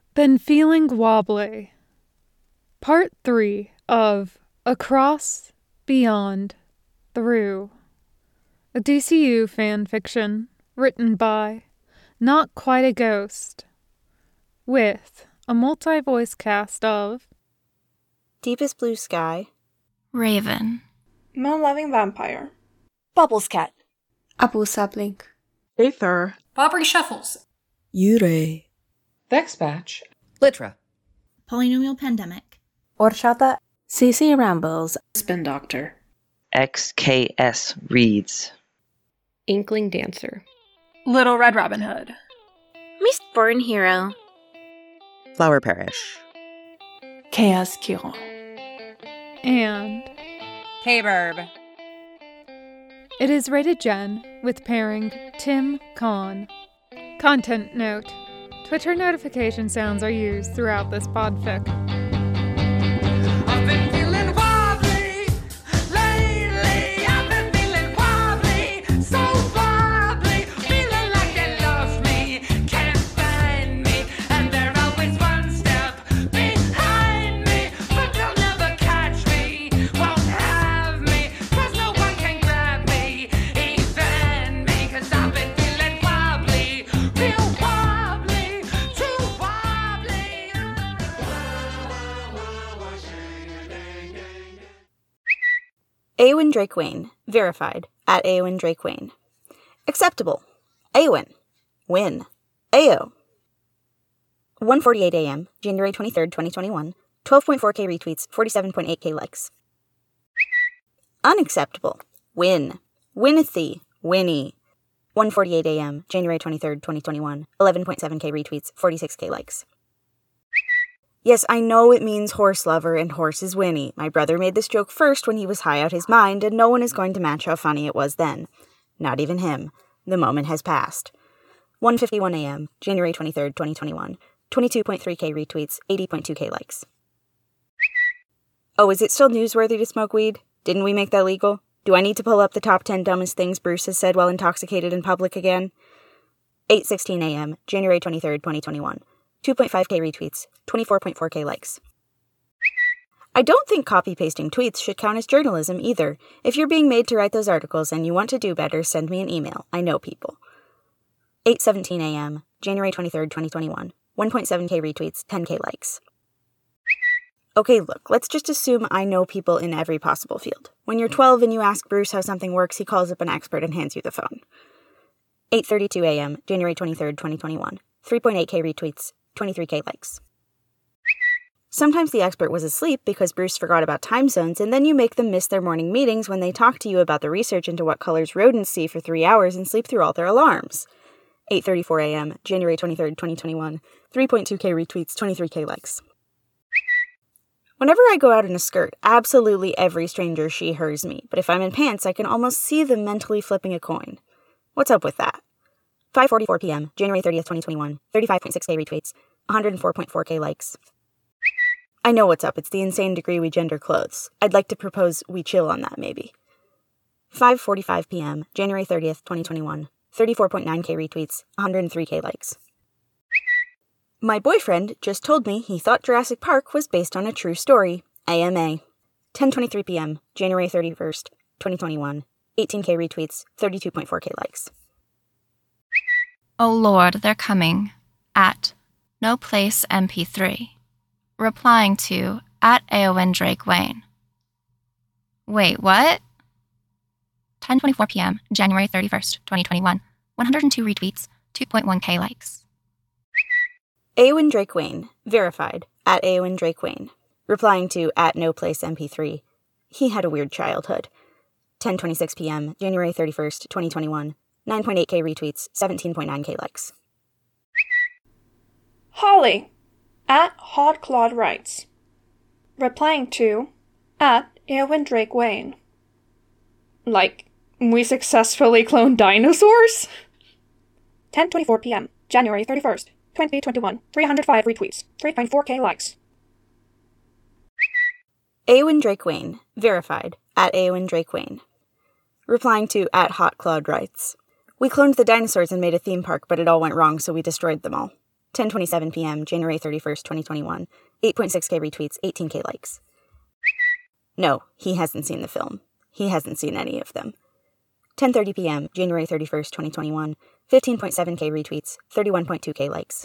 Been feeling wobbly. Part 3 of Across, Beyond, Through. A DCU fan fiction written by Not Quite a Ghost, with a multi-voice cast of Deepest Blue Sky, Raven, Moon-Loving Vampire, Bubbles Cat, Apple Sapling, Aether, Bobbery Shuffles, Yurei, Vexpatch, Litra, Polynomial Pandemic, Horchata, CC Rambles, Spin Doctor, XKS Reads, Inkling Dancer, Little Red Robin Hood, Mistborn Hero, Flower Parish, Chaos Kiron, and K-Burb. it is rated Gen with pairing Tim Kahn. Content note: Twitter notification sounds are used throughout this podfic. I've been feeling wobbly lately. I've been feeling wobbly, so wobbly. Feeling like they lost me, can't find me, and they're always one step behind me. But they'll never catch me, won't have me, 'cause no one can grab me, even me, 'cause I've been feeling wobbly, real wobbly, too wobbly. Eowyn Drake Wayne, verified, at Eowyn Drake Wayne. Acceptable. Eowyn. Win. Ayo. 1:48 a.m., January 23rd, 2021. 12.4k retweets, 47.8k likes. Unacceptable. Win. Winnethy. Winnie. 1:48 a.m., January 23rd, 2021. 11.7k retweets, 46k likes. Yes, I know it means horse lover and horse is Winnie. My brother made this joke first when he was high out his mind, and no one is going to match how funny it was then. Not even him. The moment has passed. 1:51 a.m., January 23rd, 2021. 22.3k retweets, 80.2k likes. Oh, is it still newsworthy to smoke weed? Didn't we make that legal? Do I need to pull up the top 10 dumbest things Bruce has said while intoxicated in public again? 8:16 a.m., January 23rd, 2021. 2.5k retweets, 24.4k likes. I don't think copy-pasting tweets should count as journalism either. If you're being made to write those articles and you want to do better, send me an email. I know people. 8:17 a.m., January 23rd, 2021. 1.7k retweets, 10k likes. Okay, look, let's just assume I know people in every possible field. When you're 12 and you ask Bruce how something works, he calls up an expert and hands you the phone. 8:32 a.m., January 23rd, 2021. 3.8k retweets, 23k likes. Sometimes the expert was asleep because Bruce forgot about time zones, and then you make them miss their morning meetings when they talk to you about the research into what colors rodents see for 3 hours and sleep through all their alarms. 8:34 a.m., January 23rd, 2021. 3.2k retweets, 23k likes. Whenever I go out in a skirt, absolutely every stranger she/hers me, but if I'm in pants, I can almost see them mentally flipping a coin. What's up with that? 5:44 p.m., January 30th, 2021. 35.6k retweets, 104.4k likes. I know what's up. It's the insane degree we gender clothes. I'd like to propose we chill on that, maybe. 5:45 p.m., January 30th, 2021. 34.9k retweets, 103k likes. My boyfriend just told me he thought Jurassic Park was based on a true story. AMA. 10:23 p.m., January 31st, 2021. 18k retweets, 32.4k likes. Oh Lord, they're coming, at No Place MP3, replying to at Eowyn Drake Wayne. Wait, what? 10:24 p.m., January 31st, 2021. 102 retweets, 2.1k likes. Eowyn Drake Wayne, verified, at Eowyn Drake Wayne, replying to at No Place MP3. He had a weird childhood. 10:26 p.m., January 31st, 2021. 9.8k retweets, 17.9k likes. Holly, at Hot Claude Writes, replying to at Eowyn Drake Wayne. Like, we successfully cloned dinosaurs? 10:24 p.m., January 31st, 2021. 305 retweets, 3.4k likes. Eowyn Drake Wayne, verified, at Eowyn Drake Wayne, replying to at Hot Claude Writes. We cloned the dinosaurs and made a theme park, but it all went wrong, so we destroyed them all. 10:27 p.m., January 31st, 2021. 8.6k retweets, 18k likes. No, he hasn't seen the film. He hasn't seen any of them. 10:30 p.m., January 31st, 2021. 15.7k retweets, 31.2k likes.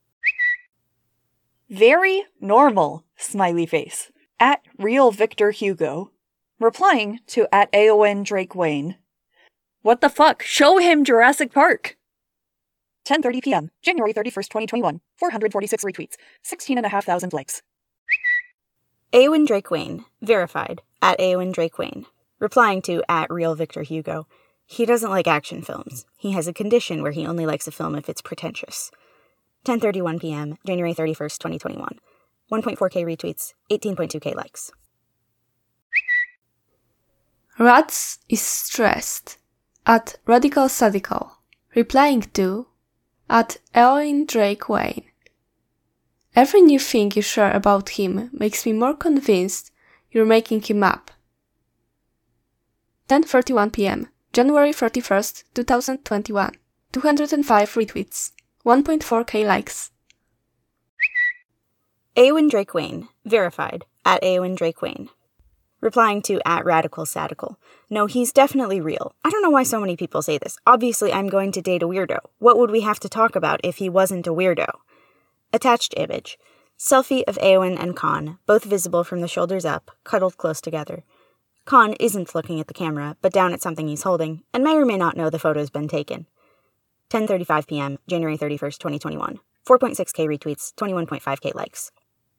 Very normal, smiley face. At Real Victor Hugo. Replying to at AON Drake Wayne. What the fuck? Show him Jurassic Park! 10:30 p.m., January 31st, 2021. 446 retweets, 16,500 likes. Aowen Drake Wayne, verified, at Aowen Drake Wayne. Replying to at Real Victor Hugo. He doesn't like action films. He has a condition where he only likes a film if it's pretentious. 10:31 p.m., January 31st, 2021. 1.4k retweets, 18.2k likes. Rats is stressed. At Radical Sadical. Replying to at Eoin Drake Wayne. Every new thing you share about him makes me more convinced you're making him up. 10:31 p.m., January 31st, 2021. 205 retweets, 1.4k likes. Aowen Drake Wayne, verified, at Aowen Drake Wayne. Replying to at Radical Sadical. No, he's definitely real. I don't know why so many people say this. Obviously, I'm going to date a weirdo. What would we have to talk about if he wasn't a weirdo? Attached image. Selfie of Aowen and Khan, both visible from the shoulders up, cuddled close together. Khan isn't looking at the camera, but down at something he's holding, and may or may not know the photo's been taken. 10:35 p.m., January 31st, 2021. 4.6k retweets, 21.5k likes.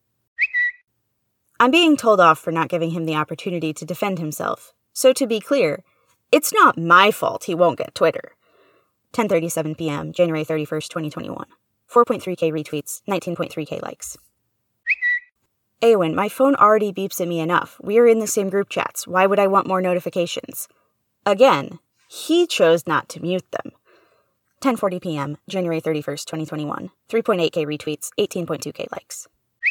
I'm being told off for not giving him the opportunity to defend himself. So to be clear, it's not my fault he won't get Twitter. 10:37 p.m., January 31st, 2021. 4.3k retweets, 19.3k likes. Aowen, my phone already beeps at me enough. We're in the same group chats. Why would I want more notifications? Again, he chose not to mute them. 10:40 p.m., January 31st, 2021. 3.8k retweets, 18.2k likes.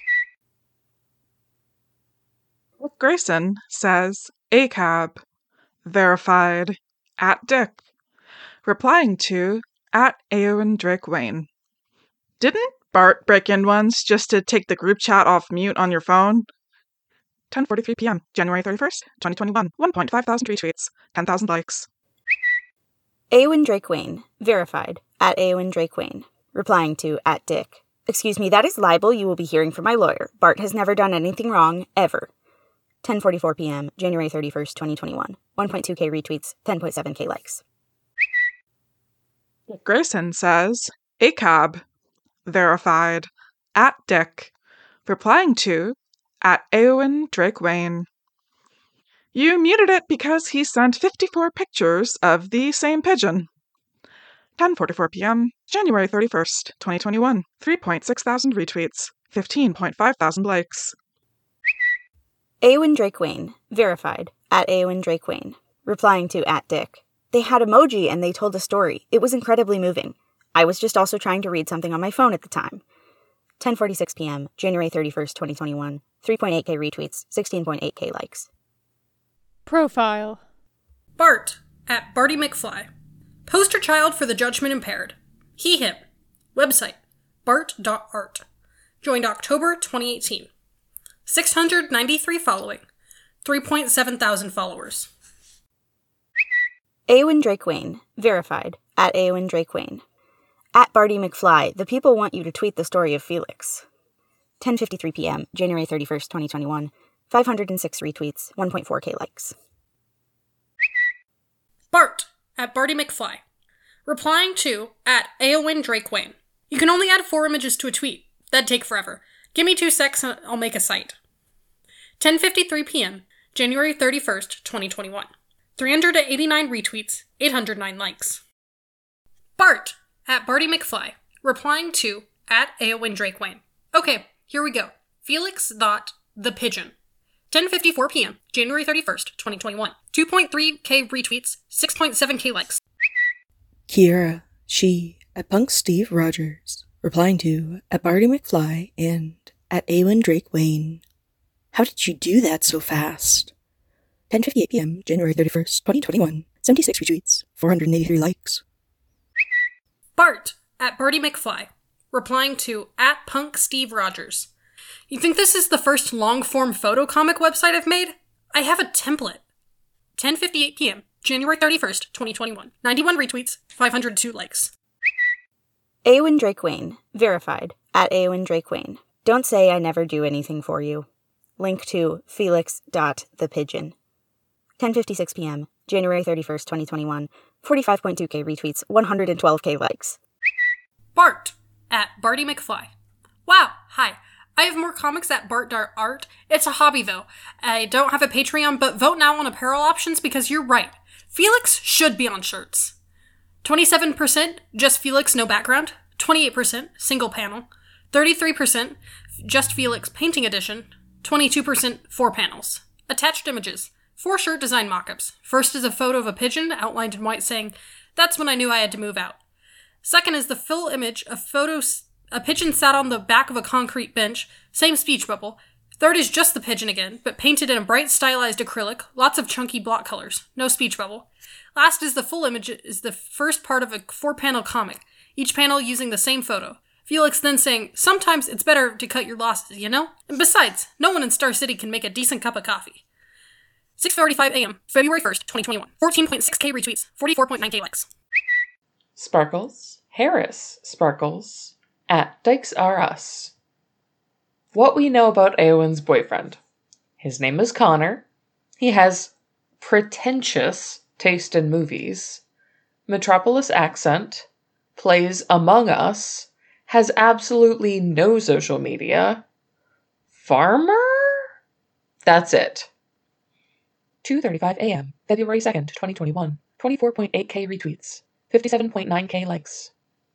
Grayson says, ACAB, verified, at Dick, replying to, at Aowen Drake Wayne. Didn't Bart break in once just to take the group chat off mute on your phone? 10:43 p.m., January 31st, 2021. 1.5 thousand retweets, 10,000 likes. Aowen Drake Wayne, verified, at Aowen Drake Wayne. Replying to, at Dick. Excuse me, that is libel you will be hearing from my lawyer. Bart has never done anything wrong, ever. 10:44 p.m., January 31st, 2021. 1.2k retweets, 10.7k likes. Grayson says, ACAB, verified, at Dick, replying to, at Aowen Drake Wayne. You muted it because he sent 54 pictures of the same pigeon. 10:44 p.m., January 31st, 2021. 3.6 thousand retweets, 15.5 thousand likes. Aowen Drake Wayne, verified, at Aowen Drake Wayne. Replying to, at Dick. They had emoji and they told a story. It was incredibly moving. I was just also trying to read something on my phone at the time. 10:46 p.m., January 31st, 2021. 3.8k retweets, 16.8k likes. Profile. Bart, at Barty McFly. Poster child for the judgment impaired. He, him. Website, bart.art. Joined October 2018. 693 following. 3.7 thousand followers. Aowen Drake Wayne, verified, at Aowen Drake Wayne. At Barty McFly, the people want you to tweet the story of Felix. 10:53 p.m., January 31st, 2021. 506 retweets, 1.4k likes. Bart, at Barty McFly. Replying to, at Aowen Drake Wayne. You can only add 4 images to a tweet. That'd take forever. Give me 2 secs and I'll make a site. 10:53 p.m., January 31st, 2021. 389 retweets, 809 likes. Bart, at Barty McFly. Replying to, at Aowen Drake Wayne. Okay, here we go. Felix thought the pigeon. 10:54 p.m., January 31st, 2021. 2.3k retweets, 6.7k likes. Kiera, she, at Punk Steve Rogers. Replying to, at Barty McFly and at Aowen Drake Wayne. How did you do that so fast? 10:58 p.m., January 31st, 2021. 76 retweets, 483 likes. Bart, at Barty McFly. replying to @PunkSteveRogers. You think this is the first long-form photo comic website I've made? I have a template. 10:58 p.m., January 31st, 2021. 91 retweets, 502 likes. Eowyn Drake Wayne, verified, @Eowyn Drake Wayne. Don't say I never do anything for you. Link to Felix.thepigeon. 10:56 p.m., January 31st, 2021. 45.2k retweets, 112k likes. Bart, @BartyMcFly. Wow, hi. I have more comics at Bart.art. It's a hobby, though. I don't have a Patreon, but vote now on apparel options because you're right. Felix should be on shirts. 27% just Felix, no background. 28% single panel. 33% just Felix painting edition. 22% 4 panels. Attached images. 4 shirt design mockups. First is a photo of a pigeon outlined in white saying, "That's when I knew I had to move out." Second is the full image of photos. A pigeon sat on the back of a concrete bench, same speech bubble. Third is just the pigeon again, but painted in a bright stylized acrylic, lots of chunky block colors, no speech bubble. Last is the full image is the first part of a 4-panel comic, each panel using the same photo. Felix then saying, "Sometimes it's better to cut your losses, you know? And besides, no one in Star City can make a decent cup of coffee." 6:35 a.m., February 1st, 2021. 14.6k retweets, 44.9k likes. Sparkles, Harris Sparkles, @DykesRUs. What we know about Eowyn's boyfriend. His name is Connor. He has pretentious taste in movies, metropolis accent, plays Among Us, has absolutely no social media. Farmer? That's it. 2:35 a.m., February 2nd, 2021. 24.8k retweets, 57.9k likes.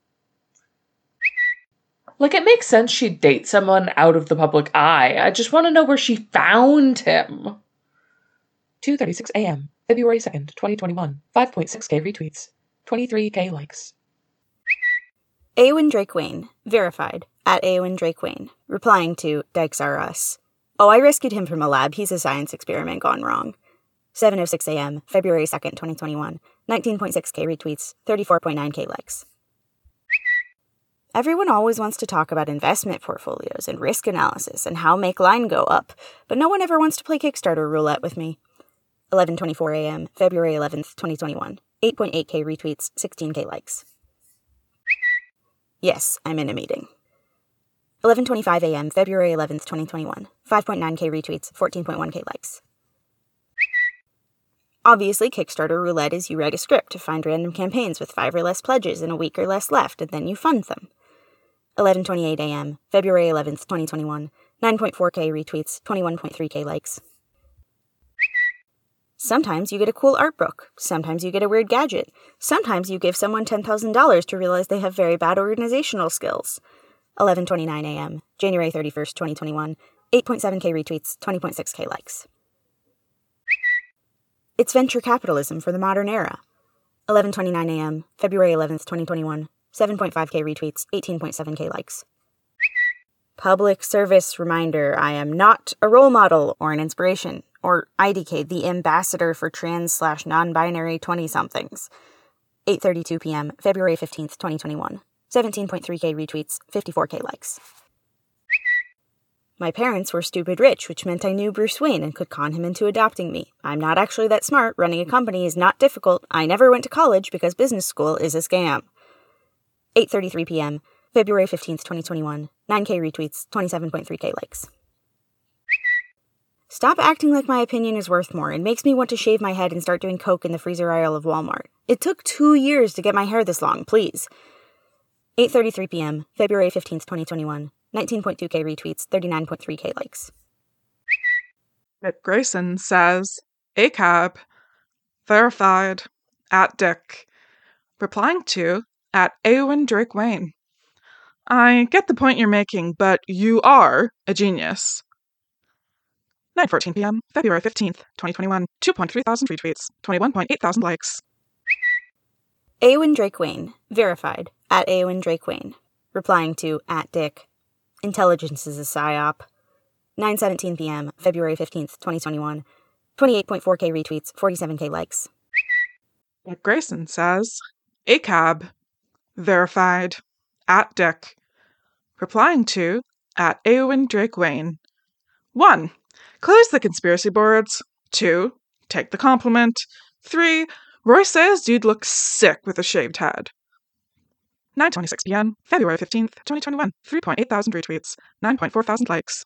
Like, it makes sense she'd date someone out of the public eye. I just want to know where she found him. 2:36 a.m., February 2nd, 2021. 5.6k retweets, 23k likes. Eowyn Drake Wayne, verified, @Eowyn Drake Wayne, replying to Dykes.RUs. Oh, I rescued him from a lab. He's a science experiment gone wrong. 7:06 a.m., February 2nd, 2021. 19.6k retweets, 34.9k likes. Everyone always wants to talk about investment portfolios and risk analysis and how make line go up, but no one ever wants to play Kickstarter roulette with me. 11:24 a.m., February 11th, 2021. 8.8k retweets, 16k likes. Yes, I'm in a meeting. 11:25 a.m., February 11th, 2021. 5.9k retweets, 14.1k likes. Obviously, Kickstarter roulette is you write a script to find random campaigns with 5 or less pledges and a week or less left, and then you fund them. 11:28 a.m., February 11th, 2021. 9.4k retweets, 21.3k likes. Sometimes you get a cool art book. Sometimes you get a weird gadget. Sometimes you give someone $10,000 to realize they have very bad organizational skills. 11:29 a.m., January 31st, 2021. 8.7k retweets, 20.6k likes. It's venture capitalism for the modern era. 11:29 a.m., February 11th, 2021. 7.5k retweets, 18.7k likes. Public service reminder, I am not a role model or an inspiration, or IDK, the ambassador for trans/non-binary 20-somethings. 8:32 p.m., February 15th, 2021. 17.3k retweets, 54k likes. My parents were stupid rich, which meant I knew Bruce Wayne and could con him into adopting me. I'm not actually that smart. Running a company is not difficult. I never went to college because business school is a scam. 8:33 p.m., February 15th, 2021. 9k retweets, 27.3k likes. Stop acting like my opinion is worth more. It makes me want to shave my head and start doing coke in the freezer aisle of Walmart. It took 2 years to get my hair this long, please. 8:33 p.m., February 15th, 2021. 19.2k retweets, 39.3k likes. Dick Grayson says, ACAB, verified, @Dick, replying to, @Eowyn Drake Wayne. I get the point you're making, but you are a genius. 9:14 p.m., February 15th, 2021. 2.3 thousand retweets, 21.8 thousand likes. Eowyn Drake Wayne, verified, @Eowyn Drake Wayne, replying to, @Dick. Intelligence is a psyop. 9:17 p.m., February 15th, 2021. 28.4k retweets, 47k likes. Dick Grayson says, ACAB, verified, @Dick, replying to @Eowyn Drake Wayne. 1. Close the conspiracy boards. 2. Take the compliment. 3. Roy says dude looks sick with a shaved head. 9:26 p.m., February 15th, 2021. 3.8 thousand retweets, 9.4 thousand likes.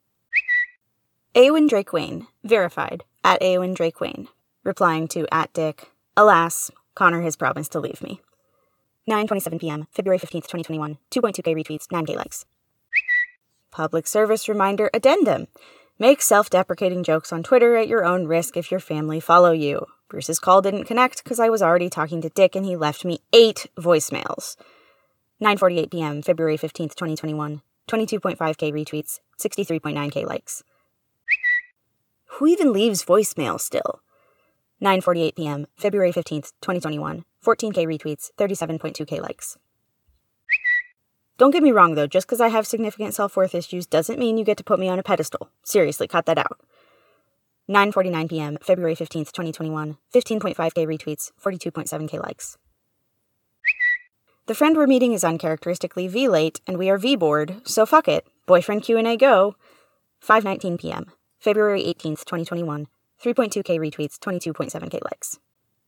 Eowyn Drake Wayne, verified, @Eowyn Drake Wayne, replying to @Dick. Alas, Connor has promised to leave me. 9:27 p.m., February 15th, 2021. 2.2k retweets, 9k likes. Public service reminder addendum. Make self-deprecating jokes on Twitter at your own risk if your family follow you. Bruce's call didn't connect because I was already talking to Dick and he left me 8 voicemails. 9:48 p.m., February 15th, 2021. 22.5k retweets, 63.9k likes. Who even leaves voicemail still? 9:48 p.m., February 15th, 2021. 14k retweets, 37.2k likes. Don't get me wrong though, just because I have significant self-worth issues doesn't mean you get to put me on a pedestal. Seriously, cut that out. 9:49 p.m., February 15th, 2021. 15.5k retweets, 42.7k likes. The friend we're meeting is uncharacteristically V-late, and we are V-bored, so fuck it. Boyfriend Q&A go. 5:19 p.m., February 18th, 2021. 3.2k retweets, 22.7k likes.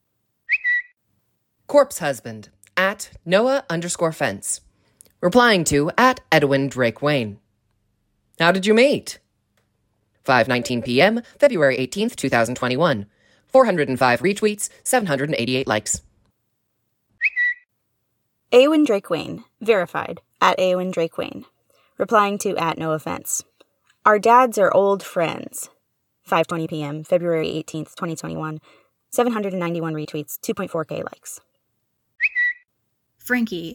Corpse husband, @Noah_fence. Replying to @Edwin Drake Wayne. How did you meet? 5:19 p.m., February 18th, 2021. 405 retweets, 788 likes. Eowyn Drake Wayne, verified, @Eowyn Drake Wayne. Replying to @NoOffense. Our dads are old friends. 5:20 p.m., February 18th, 2021. 791 retweets, 2.4k likes. Frankie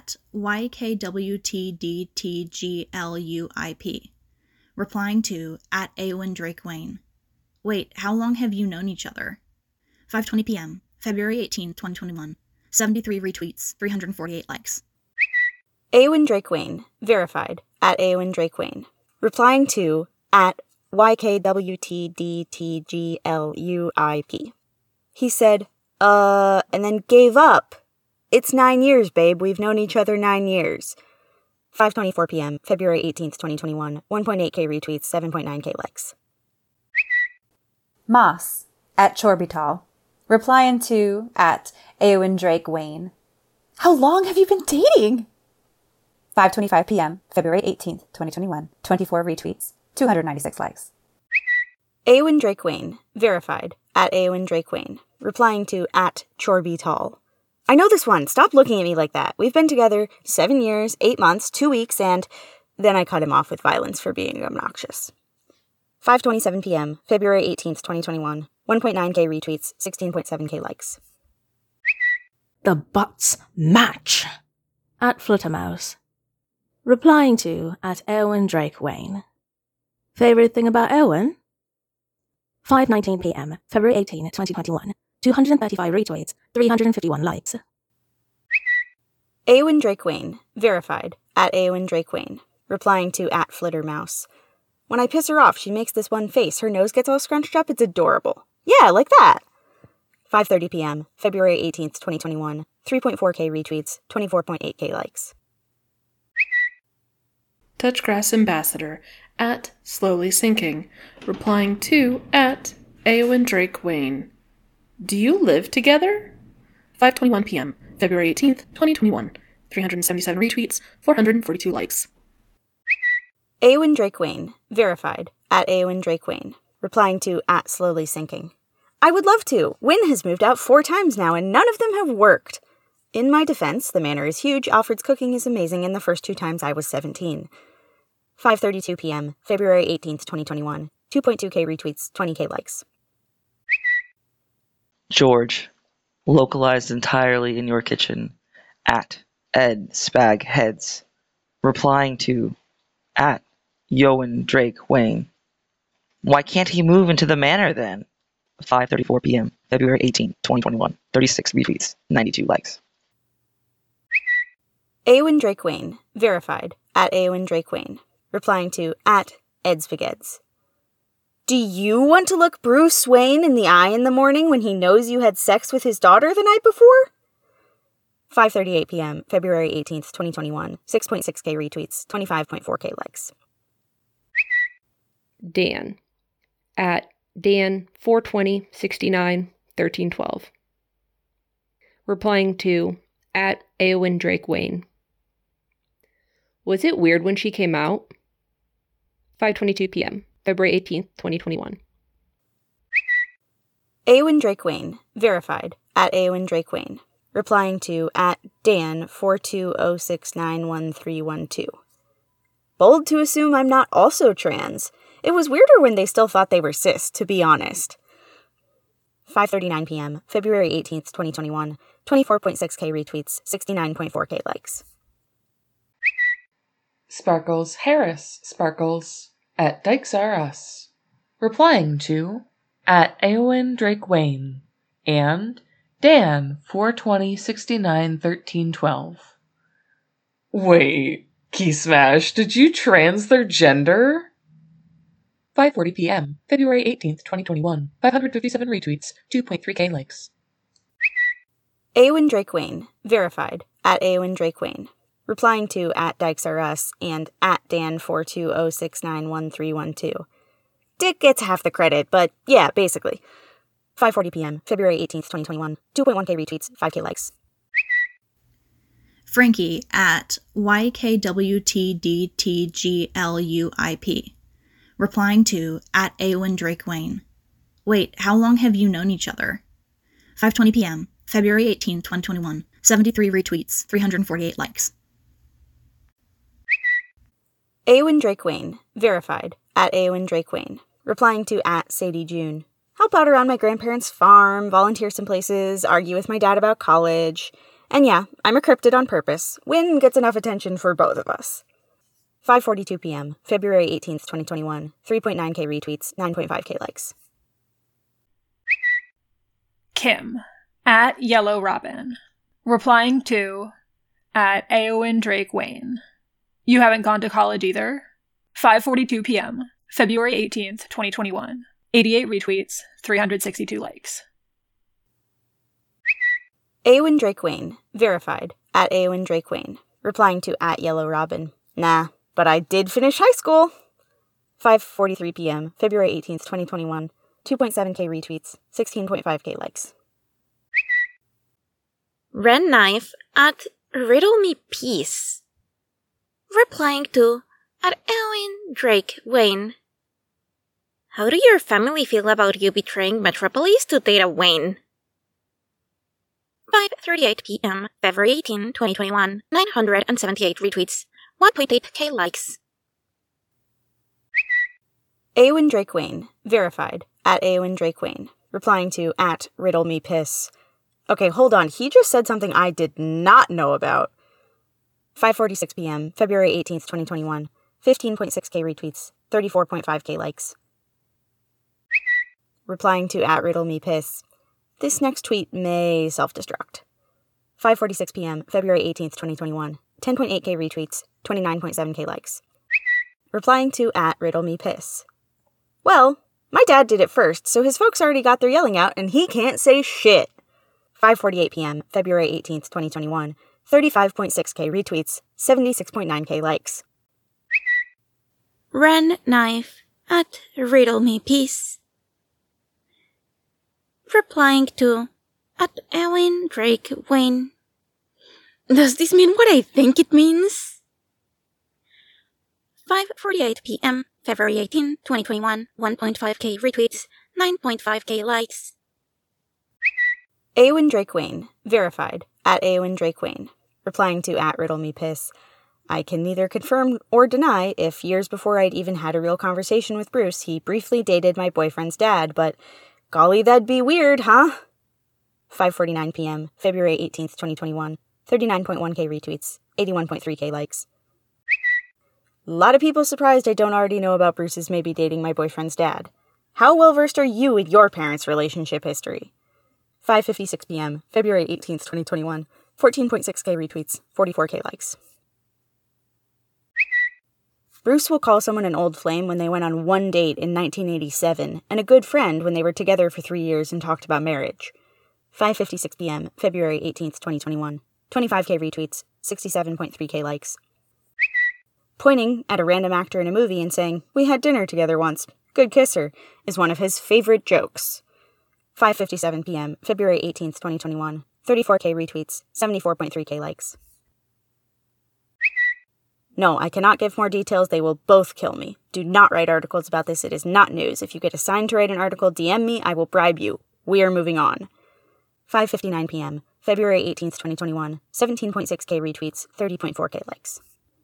@YKWTDTGLUIP. Replying to @Eowyn Drake Wayne. Wait, how long have you known each other? 5:20 p.m., February 18th, 2021. 73 retweets, 348 likes. Eowyn Drake Wayne, verified, @Eowyn Drake Wayne. Replying to YKWTDTGLUIP. He said, and then gave up. It's 9 years, babe. We've known each other 9 years. 5:24 p.m., February 18th, 2021. 1.8k retweets, 7.9k likes. Moss, @Chorbital. Replying to @Eowyn Drake Wayne. How long have you been dating? 5:25 p.m., February 18th, 2021. 24 retweets, 296 likes. Eowyn Drake Wayne, verified, @Eowyn Drake Wayne. Replying to @Chorbital. I know this one. Stop looking at me like that. We've been together 7 years, 8 months, 2 weeks, and then I cut him off with violence for being obnoxious. 5:27 p.m., February 18th, 2021. 1.9k retweets, 16.7k likes. The butts match. @Fluttermouse. Replying to @Eowyn Drake Wayne. Favorite thing about Eowyn? 5:19 p.m., February 18th, 2021. 235 retweets, 351 likes. Eowyn Drake Wayne, verified, @Eowyn Drake Wayne. Replying to @Flittermouse. When I piss her off, she makes this one face. Her nose gets all scrunched up. It's adorable. Yeah, like that. 5:30 p.m., February 18th, 2021. 3.4k retweets, 24.8k likes. Touchgrass Ambassador, @Slowly Sinking. Replying to @Eowyn Drake Wayne. Do you live together? 5:21 p.m., February 18th, 2021. 377 retweets, 442 likes. Eowyn Drake Wayne, verified, @Eowyn Drake Wayne. Replying to @Slowly Sinking. I would love to. Wynn has moved out 4 times now, and none of them have worked. In my defense, the manor is huge, Alfred's cooking is amazing, and the first 2 times I was 17. 5:32 p.m., February 18th, 2021. 2.2k retweets, 20k likes. George, localized entirely in your kitchen, @EdSpagHeads. Replying to @Eowyn Drake Wayne. Why can't he move into the manor then? 5:34 p.m., February 18th, 2021. 36 retweets, 92 likes. Eowyn Drake Wayne, verified, @Eowyn Drake Wayne. Replying to @EdSpagheads. Do you want to look Bruce Wayne in the eye in the morning when he knows you had sex with his daughter the night before? 5:38 p.m., February 18th, 2021. 6.6k retweets, 25.4k likes. Dan at Dan 420 69 13 12. Replying to at Eowyn Drake Wayne. Was it weird when she came out? 5:22 p.m., February 18th, 2021. Eowyn Drake Wayne, verified, at Eowyn Drake Wayne. Replying to at Dan 4206913112. Bold to assume I'm not also trans. It was weirder when they still thought they were cis, to be honest. 5:39 p.m., February 18th, 2021. 24.6k retweets, 69.4k likes. Sparkles Harris Sparkles at Dykes R Us. Replying to at Eowyn Drake Wayne and Dan 420 69 13 12. Wait, Key Smash, did you trans their gender? 5:40 p.m., February 18th, 2021. 557 retweets, 2.3k likes. Eowyn Drake Wayne, verified, at Eowyn Drake Wayne. Replying to at Dykes R Us and at Dan 4206913112. Dick gets half the credit, but yeah, basically. 5:40 p.m., February 18th, 2021. 2.1k retweets, 5k likes. Frankie at YKWTDTGLUIP. Replying to at Eowyn Drake Wayne. Wait, how long have you known each other? 5:20 p.m., February 18, 2021. 73 retweets, 348 likes. Eowyn Drake Wayne, verified, at Eowyn Drake Wayne. Replying to at Sadie June. Help out around my grandparents' farm, volunteer some places, argue with my dad about college. And yeah, I'm a cryptid on purpose. Win gets enough attention for both of us. 5:42 p.m., February 18th, 2021. 3.9k retweets, 9.5k likes. Kim, at Yellow Robin. Replying to at Eowyn Drake Wayne. You haven't gone to college either? 5:42 p.m., February 18th, 2021. 88 retweets, 362 likes. Eowyn Drake Wayne, verified, at Eowyn Drake Wayne. Replying to at Yellow Robin. Nah, but I did finish high school. 5:43 p.m., February 18th, 2021. 2.7k retweets, 16.5k likes. Ren Knife at Riddle Me Peace. Replying to at Eowyn Drake Wayne. How do your family feel about you betraying Metropolis to Data Wayne? 5:38 p.m., February 18, 2021. 978 retweets, 1.8k likes. Eowyn Drake Wayne, verified, at Eowyn Drake Wayne. Replying to at Riddle Me Piss. Okay, hold on, he just said something I did not know about. 5:46 p.m., February 18th, 2021. 15.6k retweets, 34.5k likes. Replying to at Riddle Me Piss. This next tweet may self-destruct. 5:46 p.m., February 18th, 2021. 10.8k retweets, 29.7k likes. Replying to at Riddle Me Piss. Well, my dad did it first, so his folks already got their yelling out, and he can't say shit. 5:48 p.m., February 18th, 2021. 35.6k retweets, 76.9k likes. Ren Knife at Riddle Me Peace. Replying to at Eowyn Drake Wayne. Does this mean what I think it means? 5:48 p.m., February 18, 2021. 1.5k retweets, 9.5k likes. Eowyn Drake Wayne, verified, at Eowyn Drake Wayne. Replying to at Riddle Me Piss. I can neither confirm or deny if years before I'd even had a real conversation with Bruce, he briefly dated my boyfriend's dad, but golly, that'd be weird, huh? 5:49 p.m., February 18th, 2021. 39.1k retweets, 81.3k likes. A lot of people surprised I don't already know about Bruce's maybe dating my boyfriend's dad. How well versed are you with your parents' relationship history? 5:56 p.m., February 18th, 2021. 14.6k retweets, 44k likes. Bruce will call someone an old flame when they went on one date in 1987, and a good friend when they were together for 3 years and talked about marriage. 5:56 p.m., February 18th, 2021. 25k retweets, 67.3k likes. Pointing at a random actor in a movie and saying, "We had dinner together once. Good kisser," is one of his favorite jokes. 5:57 p.m., February 18th, 2021. 34k retweets, 74.3k likes. No, I cannot give more details. They will both kill me. Do not write articles about this. It is not news. If you get assigned to write an article, DM me. I will bribe you. We are moving on. 5:59 p.m., February 18th, 2021. 17.6k retweets, 30.4k likes.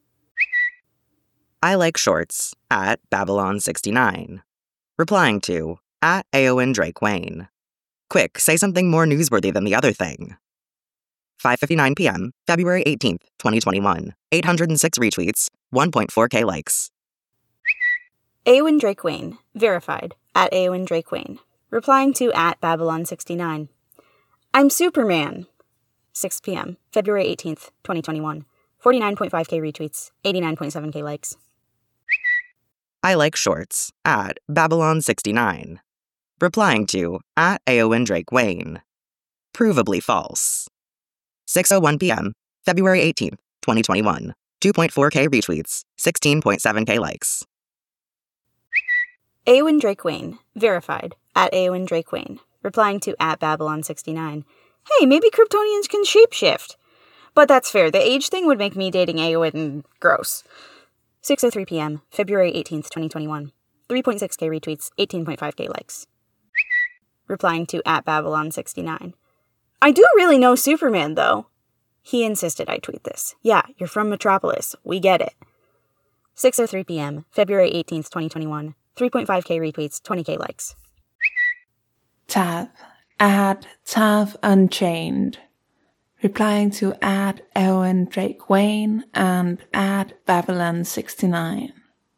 I like shorts at Babylon69. Replying to at Aowen Drake Wayne. Quick, say something more newsworthy than the other thing. 5:59 p.m., February 18th, 2021. 806 retweets, 1.4k likes. Aowen Drake Wayne, verified, at Aowen Drake Wayne. Replying to at Babylon69. I'm Superman. 6 p.m., February 18th, 2021. 49.5k retweets, 89.7k likes. I like shorts at Babylon69. Replying to at Aowen Drake Wayne. Provably false. 6:01 p.m., February 18th, 2021. 2.4k retweets, 16.7k likes. Aowen Drake Wayne, verified, at Aowen Drake Wayne. Replying to at Babylon69. Hey, maybe Kryptonians can shapeshift. But that's fair. The age thing would make me dating Aowen gross. 6:03 p.m., February 18th, 2021. 3.6k retweets, 18.5k likes. Replying to at Babylon69. I do really know Superman, though. He insisted I tweet this. Yeah, you're from Metropolis. We get it. 6:03 p.m., February 18th, 2021. 3.5k retweets, 20k likes. Tav, at Tav Unchained. Replying to at Aowen Drake Wayne and at Babylon69.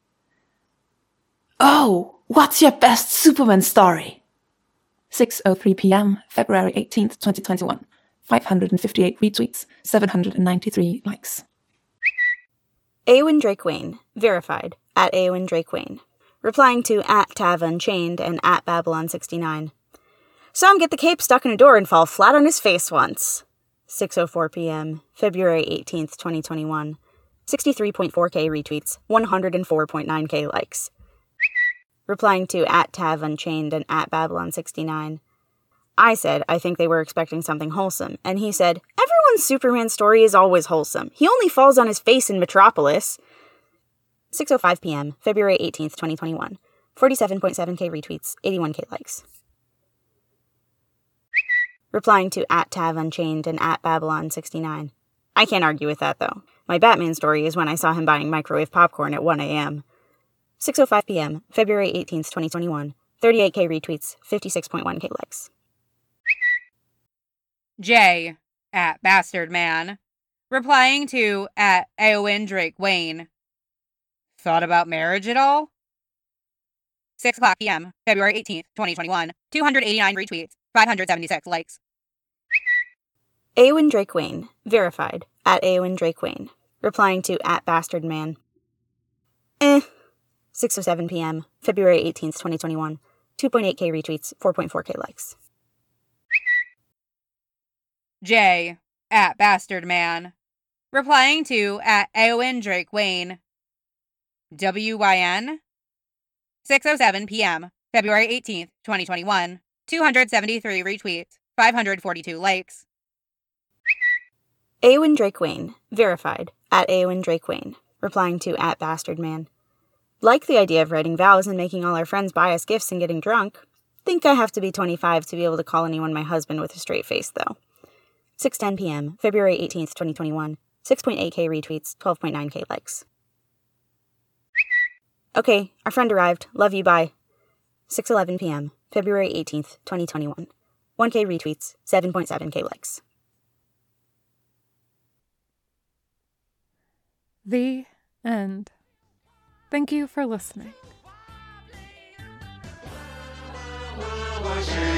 Oh, what's your best Superman story? 6:03 p.m., February 18th, 2021. 558 retweets, 793 likes. Aowen Drake Wayne, verified, at Aowen Drake Wayne. Replying to at Tav Unchained and at Babylon69. Saw him get the cape stuck in a door and fall flat on his face once. 6:04 p.m., February 18th, 2021. 63.4k retweets, 104.9k likes. Replying to at Tav Unchained and at Babylon69. I said I think they were expecting something wholesome, and he said, everyone's Superman story is always wholesome. He only falls on his face in Metropolis. 6:05 p.m., February 18th, 2021. 47.7k retweets, 81k likes. Replying to at Tav Unchained and at Babylon69. I can't argue with that, though. My Batman story is when I saw him buying microwave popcorn at 1 a.m. 6:05 p.m., February 18th, 2021. 38k retweets, 56.1k likes. J at Bastard Man. Replying to at Aowen Drake Wayne. Thought about marriage at all? 6:00 p.m., February 18th, 2021. 289 retweets, 576 likes. Aowen Drake Wayne, verified, at Aowen Drake Wayne. Replying to at Bastard Man. 6:07 p.m., February 18th, 2021. 2.8k retweets, 4.4k likes. J at Bastard Man. Replying to at Aowen Drake Wayne. WYN. 6:07 p.m., February 18th, 2021. 273 retweets, 542 likes. Aowen Drake Wayne, verified, at Aowen Drake Wayne. Replying to at Bastard Man. Like the idea of writing vows and making all our friends buy us gifts and getting drunk. Think I have to be 25 to be able to call anyone my husband with a straight face, though. 6:10 p.m., February 18th, 2021. 6.8k retweets, 12.9k likes. Okay, our friend arrived. Love you, bye. 6:11 p.m., February 18th, 2021. 1k retweets, 7.7k likes. The end. Thank you for listening. Was